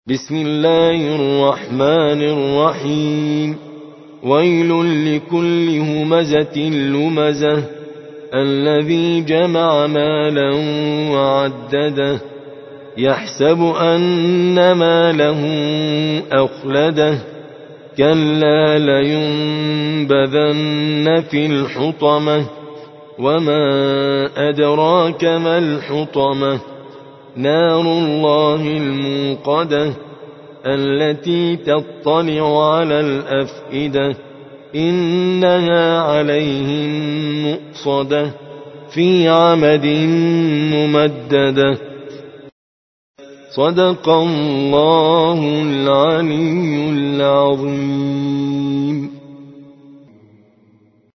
بسم الله الرحمن الرحيم. ويل لكل همزة لمزة الذي جمع مالا وعدده يحسب أن ماله أخلده كلا لينبذن في الحطمة وما أدراك ما الحطمة نار الله الموقدة التي تطلع على الأفئدة إنها عليهم مؤصدة في عمد ممددة. صدق الله العلي العظيم.